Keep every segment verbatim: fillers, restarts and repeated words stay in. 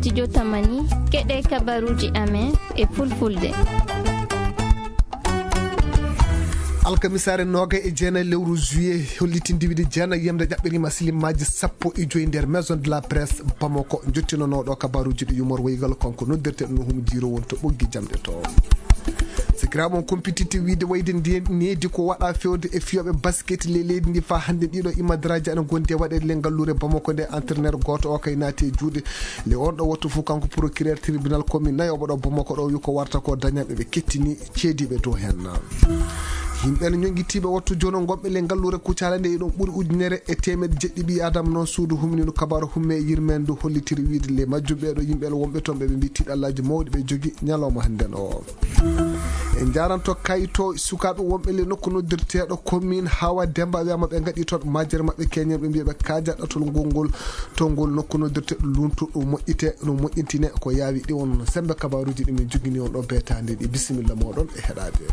studio Tamani keɗe kabaruji amen e fulfulde. alkamisare noga e jeena lewru juillet hollitindibide jeena yemde jaɓɓirima silimaji sappo e joyi nder maison de la presse Bamako jottinonoɗo kabaruji ɗo yumor waygal konko noddirteɗo no hum jiro wonto ɓoggi jamɗe to sikiraɓon compétitif wiide wayde needi ko waɗa fewde e fiyoɓe basket le leydi ndi fa hande ɗiɗo imadaraji ana gondi e waɗede le ngallure Bamako nde entraîneur goto o kay naati e juuɗe le on ɗo wattu fo kanko procureur tribunal commune nayoɓo ɗo Bamako ɗo wi ko warta ko dañaɓe ɓe kettini ceediɓe dow hen yimɓe ne ñoguitiɓe wattu jono gonɓe le ngallure Kucala nde ɗon ɓuuri ujunere e temedde jeɗɗi ɓi adama noon suudu humnino kabaru humme e yirmen ndu hollitiri wiide le majjuɓe ɗo yimɓe wonɓe toon ɓe ɓe mbi tiɗallaji mawɗi ɓe jogui ñalawma hannden o en jaranto kayito sukaɓe wonɓe le nokku noddirteɗo commune Hawa Demba wiyama ɓe gaɗi toon majjere mabɓe keñen ɓe mbiyaɓe kaja ɗatol ngolngol to ngol nokku noddirteɗo luntu ɗum moƴƴite ɗum moƴƴintine ko yaawi ɗi on sembe kabaruji ɗi min jogini on ɗo betande ɗi bisimilla moɗon e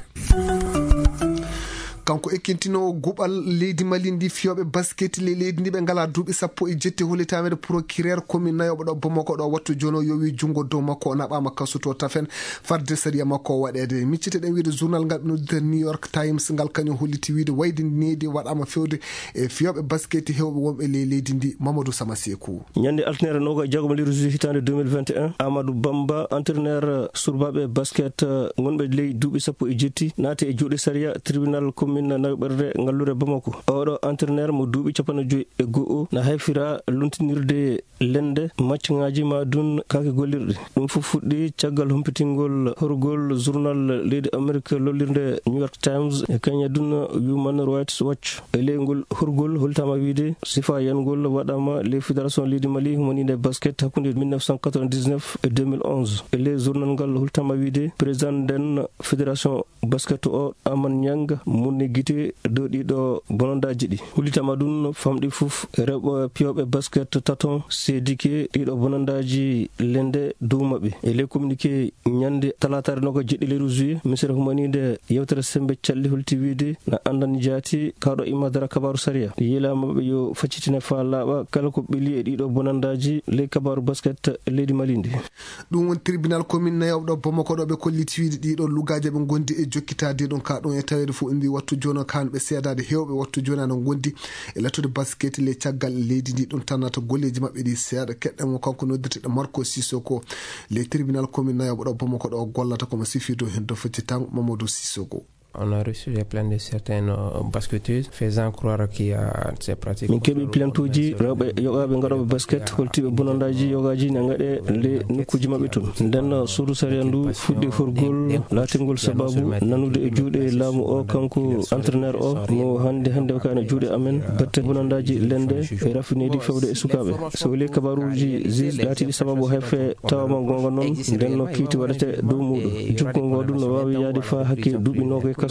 heɗade kanko ekkintino guɓal leydi Mali ndi fiyoɓe basket le leydi ndi ɓe ngala duuɓi sappo e jetti hollitamede procureur commune nayoɓo ɗo Bamako ɗo wattu jono yowi junggo dow makko o naɓama kasuto tafen farde sariya makko o waɗede miccite ɗen wiide journal ngal ɓe noddita New York Times ngal kañum holliti wiide wayde needi waɗama fewde e fiyoɓe basket hewɓe wonɓe le leydi ndi Mamadou Sama Sekou ñande alternere nogo e jagoma lewru juillet hitande deux mille vingt et un Amadou Bamba entraîneur surbaɓe basket gonɓe ley duuɓi sappo e jetti naati e juuɗe sariya tribunal commune min nawɓerde ngallure Bamako oɗo entraîneur mo duuɓi capanɗe joyyi e go'o na hayfira luntinirde lende maccaŋaji ma dun kake gollirɗe ɗum fof fuɗɗi caggal humpitingol horgol journal leydi Amérique lollirde New York Times e kañe dun Human Rights Watch e leygol horgol holtama wiide sifa yangol waɗama les fédération leydi Mali humanide basket hakkude mille neuf cent quatre-vingt-dix-neuf et deux mille onze e ley journal ngal holtama wiide président nden fédération basket o Aman Niang munni guite dow ɗiɗo bonondaji ɗi hullitama ɗum famɗi fof rewɓe piyoɓe basket taton seedike ɗiɗo bonondaji lende dow mabɓe e ley communiqué ñande talatare noko jeɗɗi leyru juillet ministére humanide yewtere sembe calli holti wiide na andani jaati kawɗo imadara kabaru saria yilamaɓe yo faccitine fa laaɓa kala ko ɓeeli e ɗiɗo bonondaji ley kabaru basket leydi Mali ndi ɗum woni tribunal commune nayoɓe ɗo Bamako ɗo ɓe kolliti wiide ɗiɗo lugaji ɓe gondi e jokkitade ɗum ka ɗum e tawede fof mbi wattu jono kanɓe seedade hewɓe wattu joni ano gondi e lattude basket le caggal leydi ndi ɗum tannata golleji mabɓe ɗi seeɗa keɗɗemo kanko noddirteɗo Marco Sissoko le tribunal commune nayoɓe ɗo Bamako ɗo gollata komo sifi dow hen do foti tan Mamadou Sissoko. On a reçu les plaintes de certaines basketteuses faisant croire qu'il y a ces pratiques. min keɓi plaintuji rewɓe yogaɓe gaɗoɓe basket holtiɓe bonondaji yogaji ne gaɗe le nokkuji mabɓe toon nden suudu saria ndu fuɗɗi forgol latingol sababu nanude e juuɗe laamu o kanko entraîneur o mo hande hande o kane juuɗe amen batte bonondaji lende e rafinedi fewde e sukaɓe so weli kabaruji juge latiɗi sababu hefe tawama gonga noon nden no kiiti waɗete dow muɗum jukko ngo ɗum no wawi yaade fa hakke duuɓi noga Voilà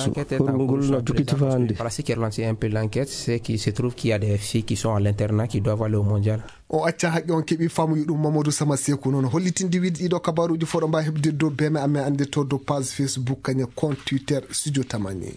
ce qui ralentit un peu l'enquête, c'est qu'il se trouve qu'il y a des filles qui sont à l'internat qui doivent aller au mondial. o acca haqqi on keeɓi famuyi ɗum Mamadou Sama Sekou noon hollitinde wiide ɗiɗo kabaruji fof ɗo mbawi hebde dow beme amen ande to dow page Facebook kañe compte Twitter studio Tamani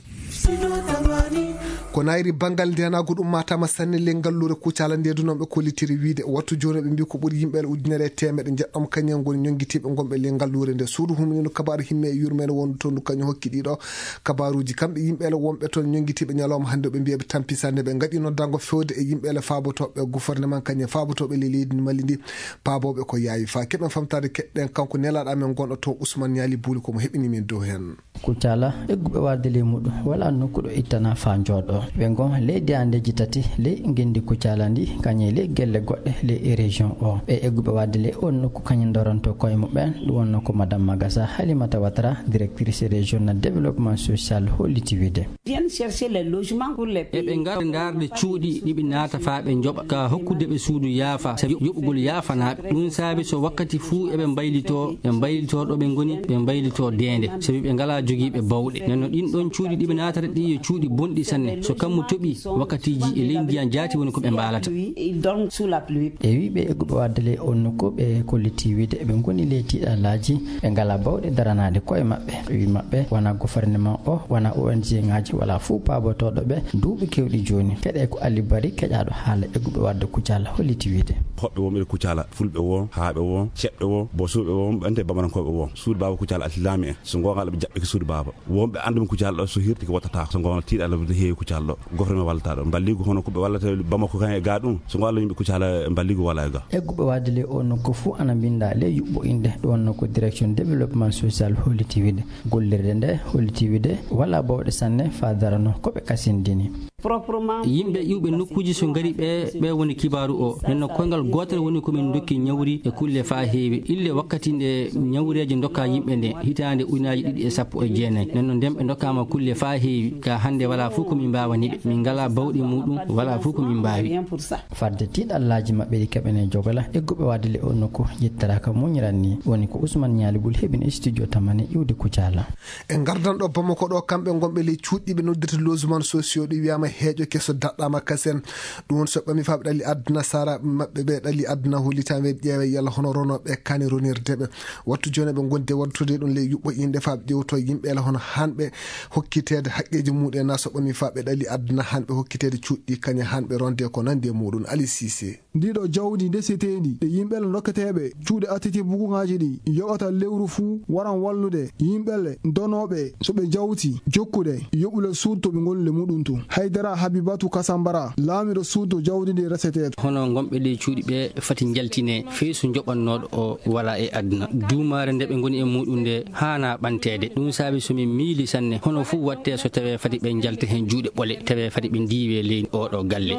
ko nayri banggal ndenago ɗum matama sanne le ngallure Kucala nde du noon ɓe kollitiri wiide wattu joni ɓe mbi ko ɓuuri yimɓe ujunere e temedde jeɗɗom kañen goni ñonguitiɓe gonɓe le ngallure nde suudu humnino kabaru himme e yurmene wondu toon du kañum hokki ɗiɗo kabaruji kamɓe yimɓele wonɓe toon ñonguitiɓe ñalawma hande ɓe mbiyaɓe tampisande ɓe gaɗi noddango fewde e yimɓele fabotoɓe gouvernement kañe fabotoɓe le leydi Mali ndi paaboɓe ko yaawi fa keɓen famtade keɗɗen kanko nelaɗo amen gonɗo toon Ousmane Niali Bouli komo heɓini min dow hen Kucala egguɓe warde ley muɗum wala nokkuɗo ittana fa jooɗo ɓe gon leydi andeji tati ley gendi Kucala ndi kañe ley gelle goɗɗe ley région o ɓe egguɓe warde ley on nokku kañum doronto koye muɓen ɗum wonno ko madame Magassa Halimata Ouattara directrice régional développement social holliti wiide eɓe gar darde cuuɗi ɗiɓe naata fa ɓe joɓa ka hokkude ɓe suudu yaafa sabi yoɓugol yaafanaɓe ɗum saabi so wakkati fuu eɓe mbaylito ɓe mbaylito ɗo ɓe goni ɓe mbaylito dende sabi ɓe ngala joguiɓe bawɗe nenno ɗin ɗon cuuɗi ɗiɓe natata ɗi yo cuuɗi bonɗi sanne so kammu toɓi wakkatiji e ley ndiyan jaati woni ko ɓe mbalata e wiɓe egguɓe waddale on nokku ɓe kolliti wiide eɓe goni ley tiiɗallaji ɓe ngala bawɗe daranade koye maɓɓe wi maɓɓe wona gouvernement o wona O N G ngaji wala fuu paabotoɗo ɓe duuɓi kewɗi joni keɗe ko Ali Bari keƴaɗo haala egguɓe wadde Kucala holliti wiide hoɓɓe wonɓe Kucala fulɓe wo haaɓe wo ceɓɓe wo bosuɓe wo ɓente bamanankoɓe wo suudu baba Kucala altilami en so gongal ɓe jaɓɓe ko suudu baba wonɓe andumi Kucala ɗo so hirti ko wattata so gongal tiiɗalla heewi Kucala ɗo gouvernement wallata ɗo balligo hono koɓe wallata Bamako kan e ga ɗum so gongal yimɓe Kucala balligo wala e ga egguɓe wadde le on nokku fuu ana binda le yuɓɓo inde ɗon nokku direction développement social holliti wiide gollirde nde holliti wiide wala bawɗe sanne fa darano koɓe kasindini yimɓe iwɓe nokkuji so ngari ɓe ɓe woni kibaru o nenno koyngal gotel woni komin dokki ñawri e kulle fa heewi ille wakkati nde ñawreji dokka yimɓe nde hitande ujunaji ɗiɗi e sappo e jeenayyi nenno ndem ɓe dokkama kulle fa heewi ka hande wala fuu komin mbawaniɓe min ngala bawɗi muɗum wala fuu komin mbawi fadde tiiɗallaji maɓɓe ɗi keɓene jogola egguɓe wadde le o nokku yettaraka muñiran ni woni ko Ousmane Ñaligol heɓini studio tamane iwde Kucala e gardanɗo Bamako ɗo kamɓe gonɓe ley cuuɗɗiɓe noddirta logement sociaux ɗi wiyama heeƴo keso daɗɗama kasen ɗum woni so ɓami faɓe ɗalli aduna sara maɓɓe ɓe ɗalli aduna hollitame ƴeewe yalla hono ronoɓe kani ronirdeɓe wattu joni ɓe gonde waddude ɗum ley yuɓɓo inde faɓe ƴewto yimɓe la hono hanɓe hokkitede haqqeji muɗum na so ɓami faɓe ɗalli aduna hanɓe hokkitede cuuɗɗi kañe hanɓe ronde ko nandi e muɗum Ali Cissé ndiɗo jawdi ndesetendi ɗe yimɓele dokketeɓe cuuɗe attiti buguŋaji ɗi yoɓata lewru fuu waran wallude yimɓele donoɓe soɓe jawti jokkude yoɓule suudu to ɓe goni le muɗum to Haydara Habibatu Kasambara laamiɗo suudu jawdi ndi reseteɗo hono gonɓe ley cuuɗi ɓe fati jaltine fey so joɓannoɗo o wala e aduna duumare nde ɓe goni e muɗum nde hana ɓantede ɗum saabi somin miili sanne hono fuu watte so tawe fati ɓe jalta hen juuɗe ɓole tawe fati ɓe ndiwe ley oɗo galle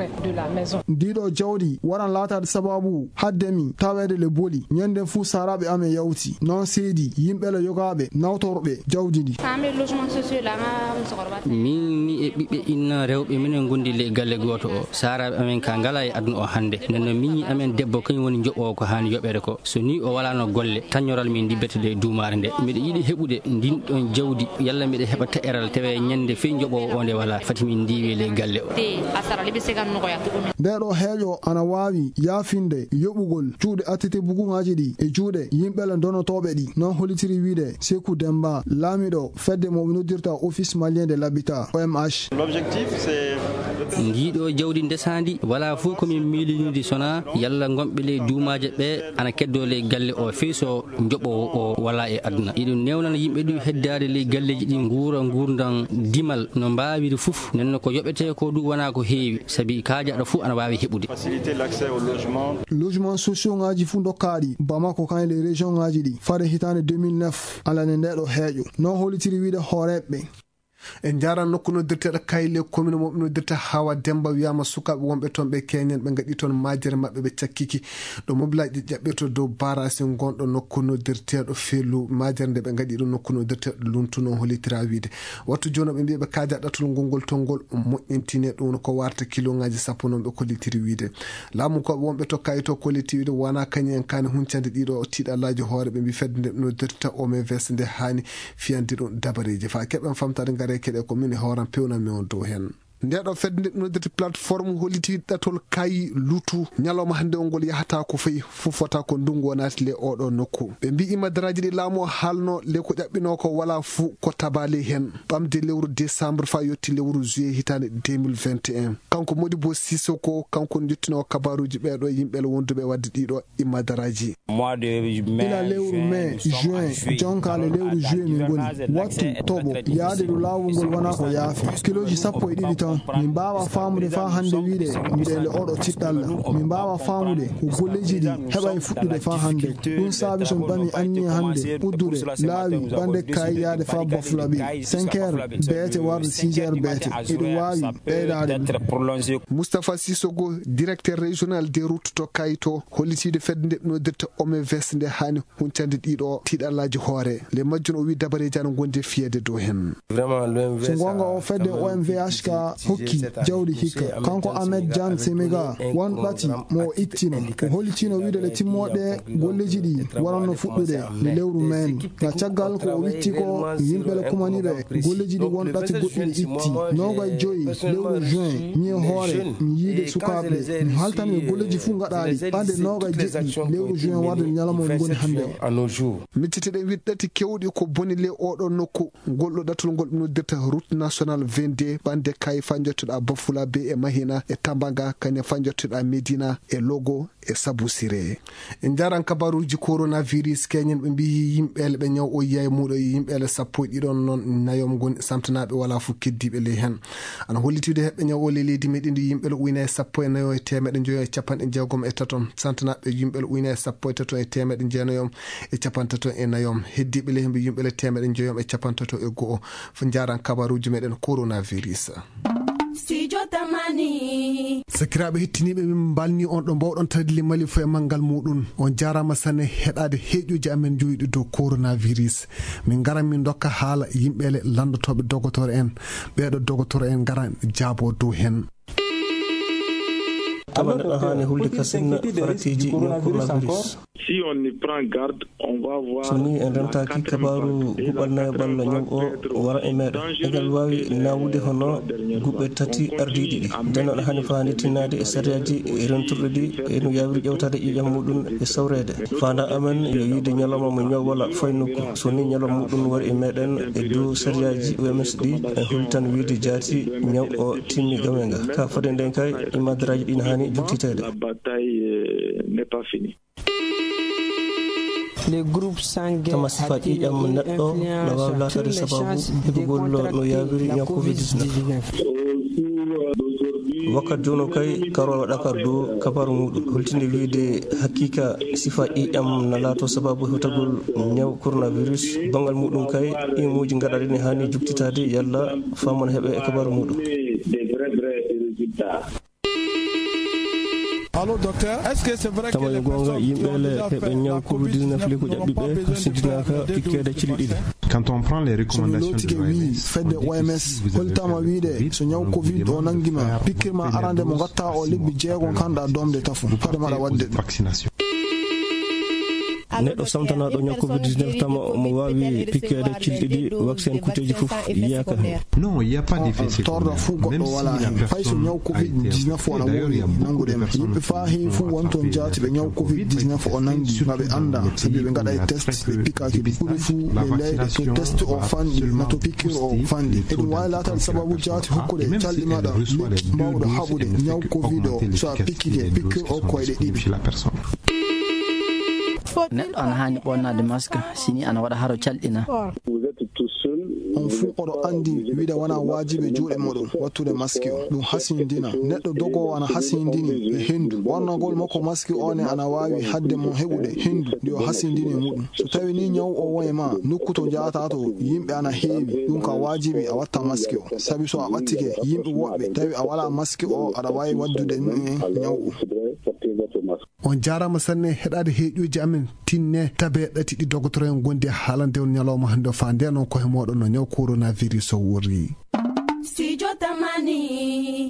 ndiɗo jawdi waran latade sababu haddemi tawede le boli ñande fuu saraɓe amen yawti non seedi yimɓele yogaɓe nawtorɓe jawdi ndi min ni e ɓiɓɓe inna rewɓe minen gondi le galle goto o saraɓe amen ka ngala e aduna o hande nenno miñi amen debbo kañum woni joɓowo ko hani yoɓere ko so ni o walano golle tañoral min dibbetede duumare nde mbiɗa yiiɗi heɓude ndin ɗon jawdi yalla mbiɗa heɓa taƴeral tawe ñande fey joɓowo o nde wala fati min ndiwi le galle o ndeɗo heeƴo ana wawi yaafinde yoɓugol cuuɗe attete buguŋaji ɗi e juuɗe yimɓele donotoɓe ɗi non hollitiri wiide Sékou Demba laamiɗo fedde mo noddirta office malien de l'habitat O M H ndiɗo jawdi ndesandi wala fuu komin miilinide sona yalla gonɓe ley duumaje ɓe ana keddo ley galle o fey so joɓowo o wala e aduna iɗum newnana yimɓe ɗum heddade ley galleji ɗi guura gurdan dimal no mbawiri foof nenno ko yoɓete ko ɗum wona ko heewi saabi kaajaɗo fuu ana wawi heɓude logement sociaux ngaji fuu dokkaɗi Bamako kan les région ngaji ɗi fade hitande deux mille neuf alane ndeɗo heeƴo non hollitiri wiide hooreɓe en jaran nokku noddirteɗo kayle commune mo noddirta Hawa Demba wiyama sukaɓe wonɓe toon ɓe keñen ɓe gaɗi toon majere mabɓe ɓe cakkiki ɗo mobilaji ƴaɓɓirto dow barasi gonɗo nokku noddirteɗo Fellu majere nde ɓe gaɗi ɗum nokku noddirteɗo Luntuno hollitira wiide wattu joni ɓe mbiya ɓe kaaja ɗatul ngolngol tolngol moƴƴintine ɗum ko warta kiloŋaji sappo noon ɓe kollitiri wiide laamu koɓe wonɓe to kayito kolliti wiide wona kañi en kani huncande ɗiɗo tiiɗallaji hoore ɓe mbi fedde nde noddirta O M V S nde hani fiyande ɗum dabareji fa keɓen famtade gaare keɗe ko min horan pewnanmi on dow hen ndeɗo fedde nde noddete plateforme holliti ɗatol kayi lutu ñalawma hande o ngol yahata ko fayi fofota ko ndungu wonati le oɗo nokku ɓe mbi imadaraji ɗi laamu o haalno le ko ƴaɓɓino ko wala fuu ko tabale hen ɓamde lewru décembre fa yetti lewru juillet hitande deux mille vingt et un kanko Modibo Sissoko kanko jettino kabaruji ɓeɗo yimɓele wonduɓe wadde ɗiɗo imadaraji ila lewru mai juin jonkale lewru juillet min goni wattu toɓo yaade ɗo lawol ngol wona ko yaafi kiloji sappo e ɗiɗi tan min mbawa famude fa hande wiide mbiɗele oɗo tiɗɗalla min mbawa famude ko golleji ɗi heɓa fuɗɗude fa hande ɗum saabi so mi ɓami anni hande uddude laawi ɓande kayi yaade fa bafulaɓi cinq heures beete warde six heures beete eɗo wawi ɓeydade Moustapha Sissoko directeur régional des routes to kayito hollitide fedde nde nodirta O M V S nde hani huncande ɗiɗo tiɗallaji hoore le majjun o wi dabareji ana gonde fiyede dow hen so gonga o fedde O M V H ka hokki jawdi hikka kanko Ahmed Jan Semega won ɓati mo ittino o hollitino wiide le timmoɗe golleji ɗi waranno fuɗɗude le lewru men ga caggal ko o witti ko yimɓe le kumaniɓe golleji ɗi won ɗati goɗɗi ɗi itti noga joyi lewru juin ñie hoore mi yiide sukaɓe mi haltanɓe golleji fuu gaɗaɗi ɓande noga jeɗɗi lewru juin warde ñalamo en goni hande o mittiteɗe wiɗɗati kewɗi ko boni le oɗo nokku golɗo ɗatol ngol ɓe noddirta route national vingt-deux ɓande kay fanjottoɗa Bafulabe e Mahina e Tambaga kane fanjottoɗa Medina e Logo e Sabou Siré en jaran kabaruji coronavirus keñen ɓe mbi yimɓele ɓe ñaw o yiyay muɗo yimɓele sappo e ɗiɗon noon nayom goni samtanaɓe wala fu keddiɓe ley hen ana hollitude heɓɓe ñaw o le leydi meɗen ndi yimɓele ujunere sappo e nayo e temeɗe joyo e capanɗe jeegom e taton samtanaɓe yimɓele ujunere sappo e taton e temeɗe jeenayom e capantaton e nayom heddiɓe ley hemɓe yimɓele temeɗe jeeyom e capantaton e go'o fo jaran kabaruji meɗen coronavirus. Sakiraɓe hettiniɓe min balni on ɗo mbawɗon tawde limali fo e manggal muɗum on jarama sanne heɗade heeƴuji amen joyiɗi dow coronavirus min garan min dokka haala yimɓele landotoɓe dogotore en ɓeɗo dogotore en garan jaabo dow hen. Si on y prend garde, on va voir. Soni en rentaki kabaru gubal nayo balla ñom o wara e meɗen egal wawi nawude hono gubbe tati ardiɗi ɗi den on hani fandi tinnade e sariyaji e renturɗe ɗi e no yawiri ƴewtade ƴiƴam muɗum e sawrede fanda amen yo yiide ñalawma mo ñaw walla foy nokku soni ñalawma muɗum wari e meɗen e dow sariyaji O M S ɗi en holi tan wiide jaati ñaw o timmi gamenga ka fade nden kay e madaraji ɗi ne hani juttitede. La bataille n'est pas finie. Les groupes sanguins kama sifaji ƴam neɗɗo no wawi latade sababu heɓugol no yawiri ñaw covid dix-neuf wakkati jono kay karowo ɗakar dow kabaru muɗum holtinde wiide hakkika sifa ƴiƴam na laato sababu hewtagol ñaw coronavirus bangal muɗum kay imuji gaɗaɗi ne hani juktitade yalla famon heeɓe e kabaru muɗum. Allô docteur, est-ce que c'est vrai que les personnes quand on prend les recommandations de l'O M S, fait de O M S, holtama wiide so ñaw covid o nangima pikkirma arande mo gatta o lebbi jeegon kanda domde tafu kade mala wadde vaccination. neɗɗo samtanaɗo ñaw covid dix-neuf tama mo wawi pikkede cilɗi ɗi vaccin kuteji fof yiyaka hen. Non, il y a pas d'effet secondaire. Même si la personne ñaw covid dix-neuf wona woni nangude yimɓe faahi fu wonton jaati ɓe ñaw covid dix-neuf o nangi maɓe anda sabi ɓe gaɗa e test ɓe pikkaki ɓuri fu ɓe leyɗe to test o fanɗi nato pikkir o fanɗi e ɗum wawi latade sababu jaati hokkude calɗi maɗa lekki mbawɗo haɓude ñaw covid o so a pikkike pikkir o koyɗe ɗiɗi. neɗɗo ana hani ɓonnade masque sini ana waɗa haro calɗina on fuu oɗo andi wiide wona wajiɓe juuɗe moɗon wattude masque o ɗum hasindina neɗɗo dogowo ana hasindini e hendu wonnagol makko masque one ana wawi hadde mo heɓude hendu ndi o hasindini muɗum so tawi ni ñaw o wone ma nokku to jata to yimɓe ana heewi ɗum ka wajibi a watta masque o sabi so a ɓattike yimɓe woɓɓe tawi a wala masque o aɗa wawi waddude ñaw o. on jarama sanne heɗade heeƴuji amen tinne tabe ɗati ɗi dogotoro en gondi haalande on ñalawma hande fa nde noon koye moɗon no ñaw coronavirus o wori. Studio Tamani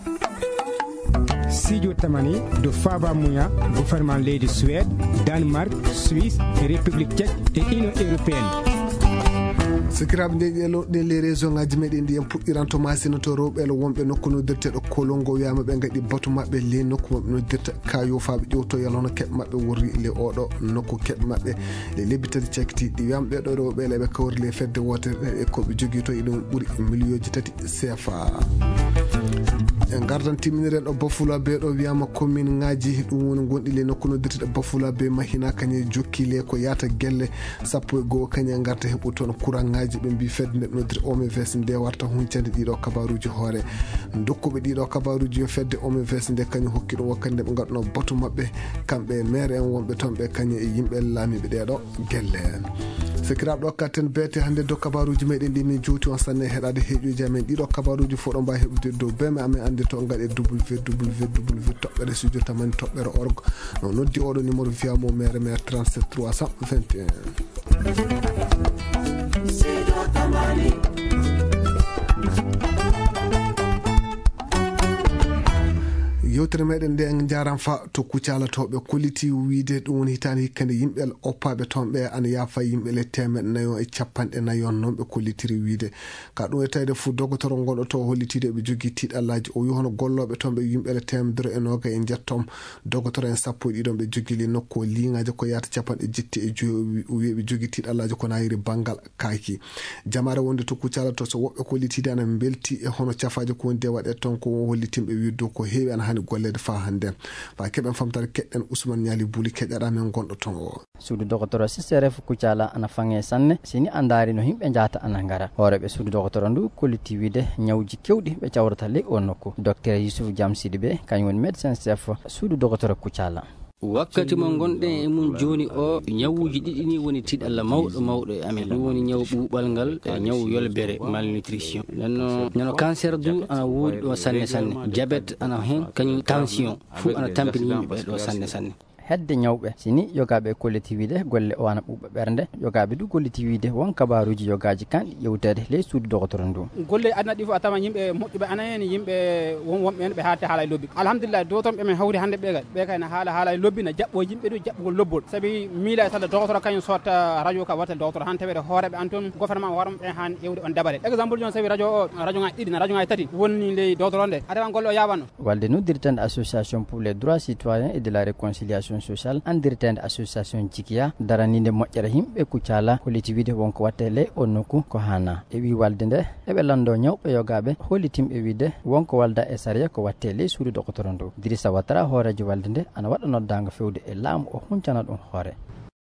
Studio Tamani de Faba Mouya, gouvernement leydi Suède, Danemark, Suisse, République tchèque et Union européenne. sikiraɓe nde ɗeloɗe les région ngaji meɗen ndi en puɗɗiranto masina to rewɓele wonɓe nokku noddirteɗo kolongo wiyama ɓe gaddi batu mabɓe le nokku mabɓe noddirta kayo faɓe ƴewto yalono keɓe mabɓe worri le oɗo nokku keɓe mabɓe le lebbi tati cakkitiɗi wiyama ɓeɗo rewɓele ɓe kawri le fedde wotere e koɓe jogui to iɗon ɓuuri million ji tati C F A. en gardan timminiren ɗo Bafulabe ɗo wiyama commune ngaji ɗum woni gonɗi le nokku noddirteɗo Bafulabe Mahina kañe jokki le ko yata gelle sappo e goho kañe garta heɓu toon courant ngaji ɓe mbi fedde nde noddir O M V S nde warta huncande ɗiɗo kabaruji hoore dokkuɓe ɗiɗo kabaruji yo fedde O M V S nde kañum hokki ɗum wakkande ɓe gaɗano batu mabɓe kamɓe maire en wonɓe toon ɓe kañe e yimɓe laamiɓe ɗeɗo gelle sikiraɓe ɗo katten beete hande dow kabaruji meɗen ɗi min juuti on sanne heɗade heeƴuji amen ɗiɗo kabaruji fo ɗo mbawi heɓude dow beme amen ande to gaɗe w w w toɓɓere studio tamani toɓɓere org no noddi oɗo numéro wiyamo maire maire trente-sept trois cent vingt et un. Studio Tamani yewtere meɗen nde en jaran fa to kucalatoɓe kolliti wiide ɗum woni hitande hikkande yimɓe oppaɓe toon ɓe ana yaafa yimɓe le temeɗe nayo e capanɗe nayon noon ɓe kollitiri wiide ka ɗum e tawde fo docteur gonɗo to hollitide ɓe jogui tiɗallaji o wi hono golloɓe toon ɓe yimɓe le temedere e noga e jettom docteur en sappo e ɗiɗon ɓe jogui li nokku liŋaji ko yata capanɗe jetti e joyi o wi ɓe jogui tiɗallaji ko nayiri banggal kaki jamare wonde to kucalato so woɓɓe kollitide ana belti e hono cafaji ko wonde waɗe toon ko hollitimɓe widdo ko heewi ana hani gollede fa hande fa keɓen famtare keɗɗen Ousmane Niali Buli keƴaɗa men gonɗo toon o suudu docteur Sisseref Kucala ana fange sanne sini andari no himɓe jata ana ngara horeɓe suudu docteur ndu kolliti wiide ñawji kewɗi ɓe cawrata ley o nokku docteur Youssouf Jamsidi ɓe kañum woni médecin chef suudu docteur Kucala. wakkati mo gonɗen e mum joni o ñawuji ɗiɗi ni woni tiɗalla mawɗo mawɗo e amen ɗum woni ñaw ɓuuɓal ngal e ñaw yolbere malnutrition nanno nano cancer du ana woodi ɗo sanne sanne diabète ana hen kañum tension fuu ana tampini yimɓe ɗo sanne sanne hedde ñawɓe sini yogaɓe kolliti wiide golle o ana ɓuuɓa ɓernde yogaɓe du golliti wiide won kabaruji yogaji kanɗi yewtede ley suudu docteur ndu golle adna ɗi fof a tawa yimɓe moƴƴuɓe ana hen yimɓe won wonɓe hen ɓe haalde haala e lobbi alhamdulillah docteur ɓe men hawri hande ɓe kay ɓe kay ne haala haala e lobbi ne jaɓɓo yimɓe ɗu jaɓɓugol lobbol saabi miila tala docteur kañum sotta radio ka watta docteur han tawede hooreɓe an toon gouvernement hoorema ɓe han ƴewde on dabare exemple joni sawi radio o radio ngaji ɗiɗi na radio ngaji tati woni ley docteur nde a tawa golle o yawanno walde noddirtande association pour les droits citoyens et de la réconciliation social andirtende association jikiya daraninde moƴƴere himɓe Kucala holliti wiide wonko watte ley on nokku ko hana e wi walde nde eɓe lando ñawɓe yogaɓe hollitimɓe wiide wonko walda e saria ko watte ley suudu docteur ndu Dirissa Ouattara hoorejo walde nde ana waɗa noddago fewde e laamu o huncana ɗum hoore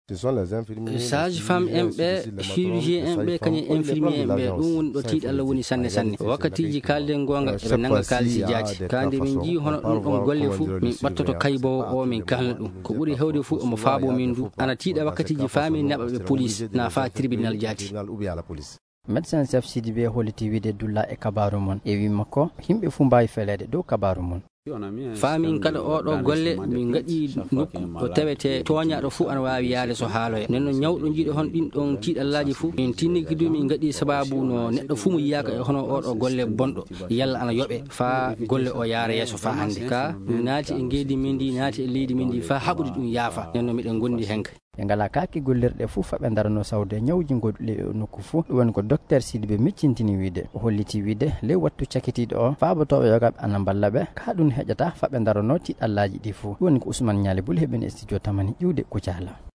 sage femme en ɓe chirurgien en ɓe kañum infirmier en ɓe ɗum woni ɗo tiiɗalla woni sanne sanne wakkatiji kalden gonga eɓe nanga kalisi jaati kande min jii hono ɗum ɗon golle fou min ɓattoto kaybowo o min kalna ɗum ko ɓuuri hewde fou omo faabo min du ana tiiɗa wakkatiji faami naɓaɓe police na fa tribunal jaati médecin chef Sidi Be holliti wiide dulla e kabaru mon e wi makko himɓe fuu mbawi felede dow kabaru mon famin kada oɗo golle min gaɗi nokku o tawete toñaɗo fuu ana wawi yaade so haaloya nenno ñawɗo jiiɗo hon ɗin ɗon tiiɗallaji fuu min tinniki du min gaɗi sababu no neɗɗo fuu mo yiyaka e hono oɗo golle bonɗo yalla ana yoɓe fa golle o yaara yeeso fa hande ka min naati e geedi min ndi naati e leydi min ndi fa haɓude ɗum yaafa nenno miɗen gondi henka ɓe ngala kaki gollirɗe fuu faɓe darano sawde ñawji goɗɗi e nokku fuu ɗum woni ko docteur Sidi Be miccintini wiide o holliti wiide ley wattu cakitiɗo o faabotoɓe yogaɓe ana balla ɓe ka ɗum heƴata faɓe darano tiɗallaji ɗi fuu ɗum woni ko Ousmane Niali Buli heɓen e studio tamani ƴiwde Kucala.